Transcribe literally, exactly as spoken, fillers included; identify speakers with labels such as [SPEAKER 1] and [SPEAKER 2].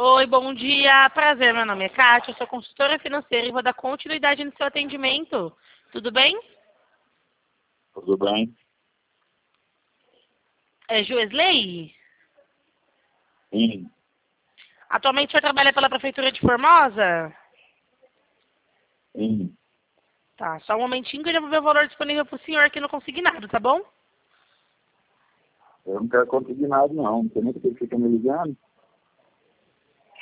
[SPEAKER 1] Oi, bom dia. Prazer, meu nome é Kátia, eu sou consultora financeira e vou dar continuidade no seu atendimento. Tudo bem?
[SPEAKER 2] Tudo bem?
[SPEAKER 1] É Joesley?
[SPEAKER 2] Sim,
[SPEAKER 1] Atualmente o senhor trabalha pela Prefeitura de Formosa?
[SPEAKER 2] sim.
[SPEAKER 1] Tá, só um momentinho que eu já vou ver o valor disponível para o senhor aqui no consignado, tá bom?
[SPEAKER 2] Eu não quero conseguir nada, não. Não tem nem porque fica me ligando.